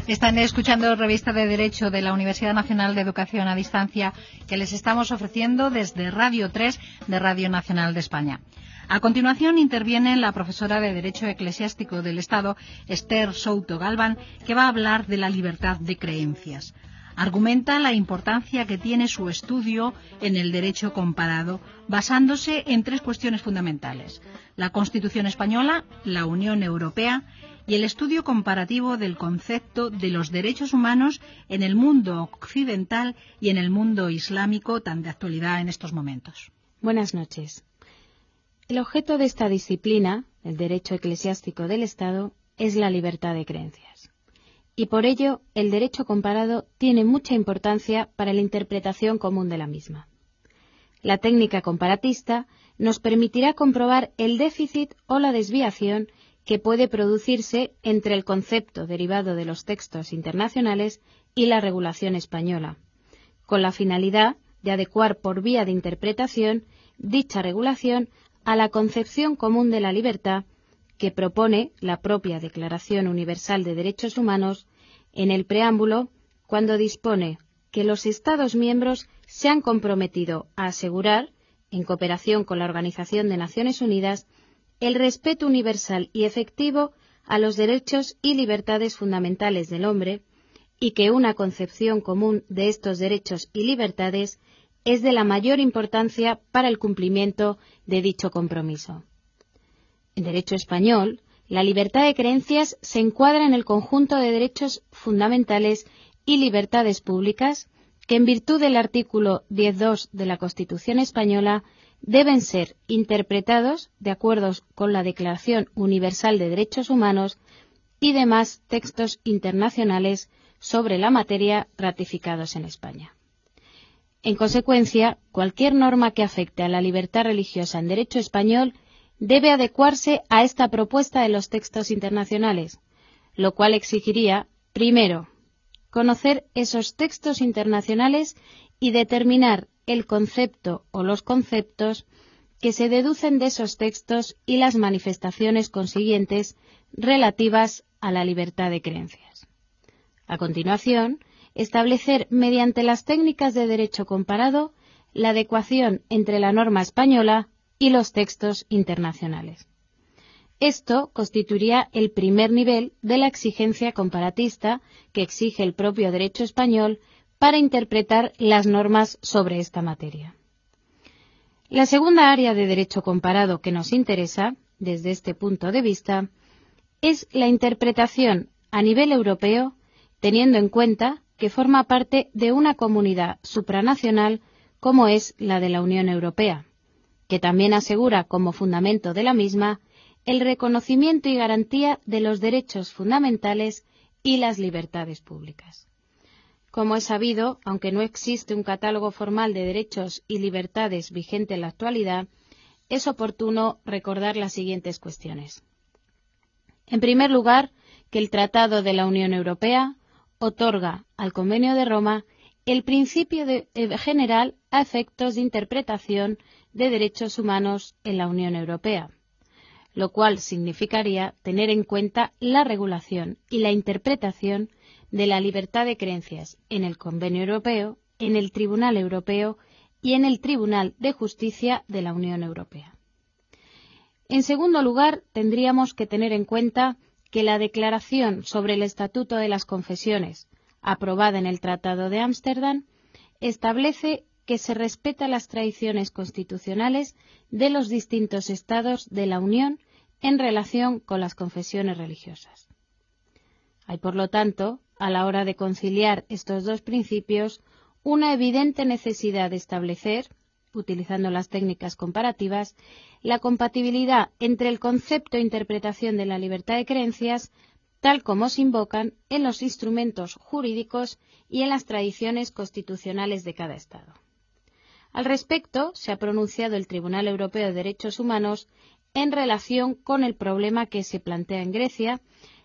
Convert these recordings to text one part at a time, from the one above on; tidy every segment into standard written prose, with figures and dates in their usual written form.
Están escuchando Revista de Derecho de la Universidad Nacional de Educación a Distancia, que les estamos ofreciendo desde Radio 3 de Radio Nacional de España. A continuación interviene la profesora de Derecho Eclesiástico del Estado, Esther Souto Galván, que va a hablar de la libertad de creencias. Argumenta la importancia que tiene su estudio en el derecho comparado, basándose en tres cuestiones fundamentales: la Constitución española, la Unión Europea y el estudio comparativo del concepto de los derechos humanos en el mundo occidental y en el mundo islámico, tan de actualidad en estos momentos. Buenas noches. El objeto de esta disciplina, el derecho eclesiástico del Estado, es la libertad de creencias. Y por ello, el derecho comparado tiene mucha importancia para la interpretación común de la misma. La técnica comparatista nos permitirá comprobar el déficit o la desviación que puede producirse entre el concepto derivado de los textos internacionales y la regulación española, con la finalidad de adecuar por vía de interpretación dicha regulación a la concepción común de la libertad que propone la propia Declaración Universal de Derechos Humanos en el preámbulo, cuando dispone que los Estados miembros se han comprometido a asegurar, en cooperación con la Organización de Naciones Unidas, el respeto universal y efectivo a los derechos y libertades fundamentales del hombre, y que una concepción común de estos derechos y libertades es de la mayor importancia para el cumplimiento de dicho compromiso. En derecho español, la libertad de creencias se encuadra en el conjunto de derechos fundamentales y libertades públicas que, en virtud del artículo 10.2 de la Constitución española, deben ser interpretados de acuerdo con la Declaración Universal de Derechos Humanos y demás textos internacionales sobre la materia ratificados en España. En consecuencia, cualquier norma que afecte a la libertad religiosa en derecho español debe adecuarse a esta propuesta de los textos internacionales, lo cual exigiría, primero, conocer esos textos internacionales y determinar el concepto o los conceptos que se deducen de esos textos y las manifestaciones consiguientes relativas a la libertad de creencias. A continuación, establecer mediante las técnicas de derecho comparado la adecuación entre la norma española y los textos internacionales. Esto constituiría el primer nivel de la exigencia comparatista que exige el propio derecho español para interpretar las normas sobre esta materia. La segunda área de derecho comparado que nos interesa, desde este punto de vista, es la interpretación a nivel europeo, teniendo en cuenta que forma parte de una comunidad supranacional como es la de la Unión Europea, que también asegura como fundamento de la misma el reconocimiento y garantía de los derechos fundamentales y las libertades públicas. Como es sabido, aunque no existe un catálogo formal de derechos y libertades vigente en la actualidad, es oportuno recordar las siguientes cuestiones. En primer lugar, que el Tratado de la Unión Europea otorga al Convenio de Roma el principio general a efectos de interpretación de derechos humanos en la Unión Europea, lo cual significaría tener en cuenta la regulación y la interpretación de la libertad de creencias en el Convenio Europeo, en el Tribunal Europeo y en el Tribunal de Justicia de la Unión Europea. En segundo lugar, tendríamos que tener en cuenta que la Declaración sobre el Estatuto de las Confesiones, aprobada en el Tratado de Ámsterdam, establece que se respetan las tradiciones constitucionales de los distintos Estados de la Unión en relación con las confesiones religiosas. Hay, por lo tanto, a la hora de conciliar estos dos principios, una evidente necesidad de establecer, utilizando las técnicas comparativas, la compatibilidad entre el concepto e interpretación de la libertad de creencias, tal como se invocan en los instrumentos jurídicos y en las tradiciones constitucionales de cada Estado. Al respecto, se ha pronunciado el Tribunal Europeo de Derechos Humanos en relación con el problema que se plantea en Grecia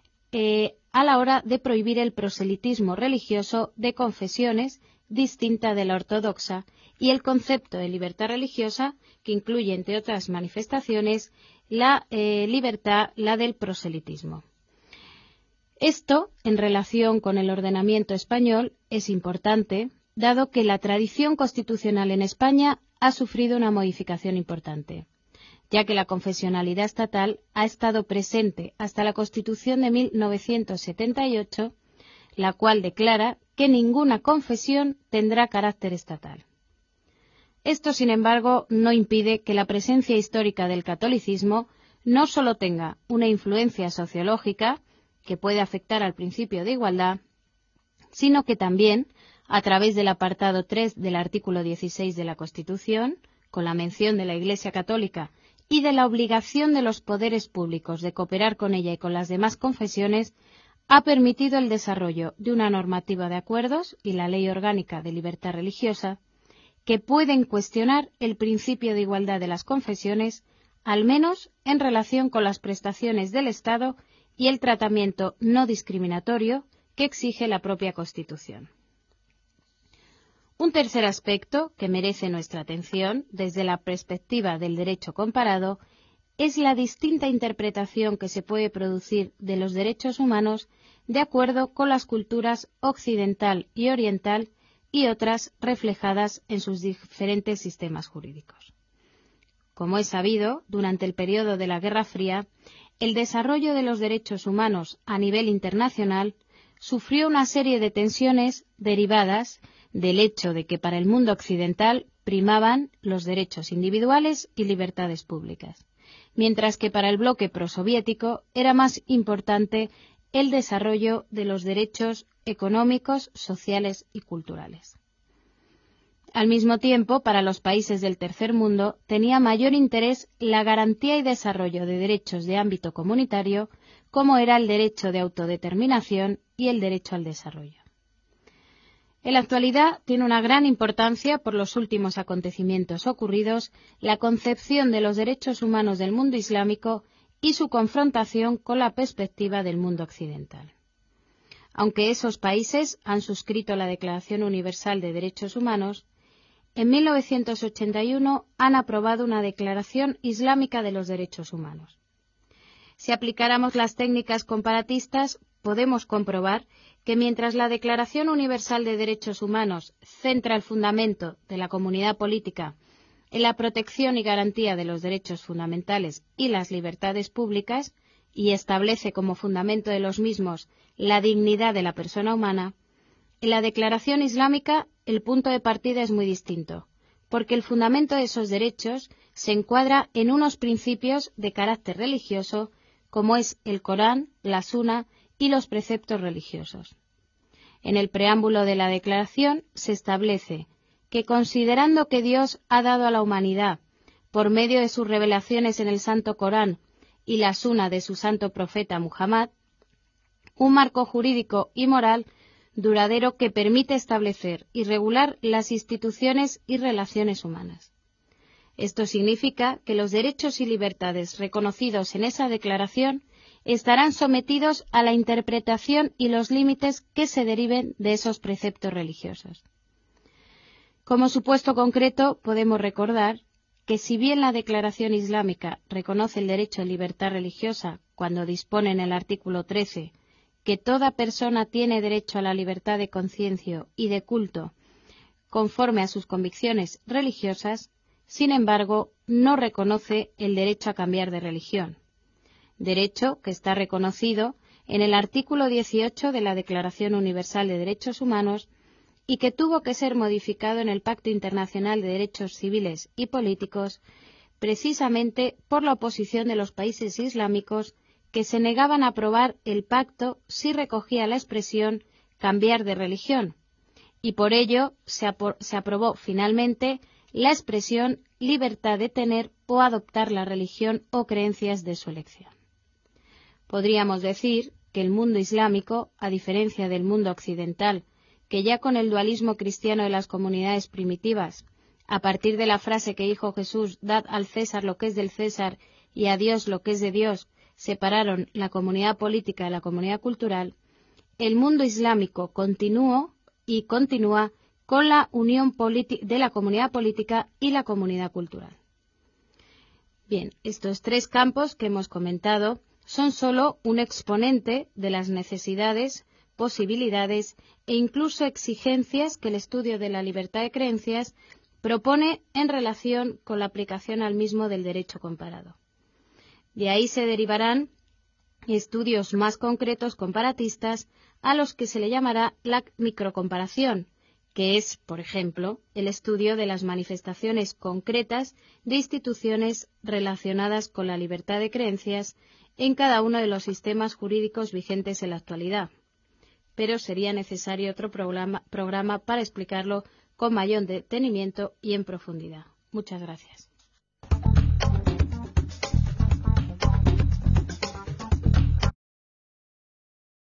a la hora de prohibir el proselitismo religioso de confesiones distinta de la ortodoxa y el concepto de libertad religiosa, que incluye, entre otras manifestaciones, la libertad, la del proselitismo. Esto, en relación con el ordenamiento español, es importante, dado que la tradición constitucional en España ha sufrido una modificación importante, ya que la confesionalidad estatal ha estado presente hasta la Constitución de 1978, la cual declara que ninguna confesión tendrá carácter estatal. Esto, sin embargo, no impide que la presencia histórica del catolicismo no solo tenga una influencia sociológica, que puede afectar al principio de igualdad, sino que también, a través del apartado 3 del artículo 16 de la Constitución, con la mención de la Iglesia Católica y de la obligación de los poderes públicos de cooperar con ella y con las demás confesiones, ha permitido el desarrollo de una normativa de acuerdos y la Ley Orgánica de Libertad Religiosa que pueden cuestionar el principio de igualdad de las confesiones, al menos en relación con las prestaciones del Estado y el tratamiento no discriminatorio que exige la propia Constitución. Un tercer aspecto que merece nuestra atención desde la perspectiva del derecho comparado es la distinta interpretación que se puede producir de los derechos humanos de acuerdo con las culturas occidental y oriental y otras reflejadas en sus diferentes sistemas jurídicos. Como es sabido, durante el periodo de la Guerra Fría, el desarrollo de los derechos humanos a nivel internacional sufrió una serie de tensiones derivadas del hecho de que para el mundo occidental primaban los derechos individuales y libertades públicas, mientras que para el bloque prosoviético era más importante el desarrollo de los derechos económicos, sociales y culturales. Al mismo tiempo, para los países del tercer mundo tenía mayor interés la garantía y desarrollo de derechos de ámbito comunitario, como era el derecho de autodeterminación y el derecho al desarrollo. En la actualidad tiene una gran importancia, por los últimos acontecimientos ocurridos, la concepción de los derechos humanos del mundo islámico y su confrontación con la perspectiva del mundo occidental. Aunque esos países han suscrito la Declaración Universal de Derechos Humanos, en 1981 han aprobado una Declaración Islámica de los Derechos Humanos. Si aplicáramos las técnicas comparatistas, podemos comprobar que mientras la Declaración Universal de Derechos Humanos centra el fundamento de la comunidad política en la protección y garantía de los derechos fundamentales y las libertades públicas, y establece como fundamento de los mismos la dignidad de la persona humana, en la Declaración Islámica el punto de partida es muy distinto, porque el fundamento de esos derechos se encuadra en unos principios de carácter religioso, como es el Corán, la Suna y los preceptos religiosos. En el preámbulo de la Declaración se establece que, considerando que Dios ha dado a la humanidad, por medio de sus revelaciones en el Santo Corán y la Suna de su santo profeta Muhammad, un marco jurídico y moral duradero que permite establecer y regular las instituciones y relaciones humanas. Esto significa que los derechos y libertades reconocidos en esa declaración estarán sometidos a la interpretación y los límites que se deriven de esos preceptos religiosos. Como supuesto concreto, podemos recordar que si bien la Declaración Islámica reconoce el derecho a libertad religiosa cuando dispone en el artículo 13 que toda persona tiene derecho a la libertad de conciencia y de culto conforme a sus convicciones religiosas, sin embargo, no reconoce el derecho a cambiar de religión, derecho que está reconocido en el artículo 18 de la Declaración Universal de Derechos Humanos y que tuvo que ser modificado en el Pacto Internacional de Derechos Civiles y Políticos precisamente por la oposición de los países islámicos que se negaban a aprobar el pacto si recogía la expresión cambiar de religión, y por ello se aprobó finalmente la expresión libertad de tener o adoptar la religión o creencias de su elección. Podríamos decir que el mundo islámico, a diferencia del mundo occidental, que ya con el dualismo cristiano de las comunidades primitivas, a partir de la frase que dijo Jesús, dad al César lo que es del César y a Dios lo que es de Dios, separaron la comunidad política de la comunidad cultural, el mundo islámico continuó y continúa con la unión de la comunidad política y la comunidad cultural. Bien, estos tres campos que hemos comentado son sólo un exponente de las necesidades, posibilidades e incluso exigencias que el estudio de la libertad de creencias propone en relación con la aplicación al mismo del derecho comparado. De ahí se derivarán estudios más concretos comparatistas a los que se le llamará la microcomparación, que es, por ejemplo, el estudio de las manifestaciones concretas de instituciones relacionadas con la libertad de creencias en cada uno de los sistemas jurídicos vigentes en la actualidad. Pero sería necesario otro programa para explicarlo con mayor detenimiento y en profundidad. Muchas gracias.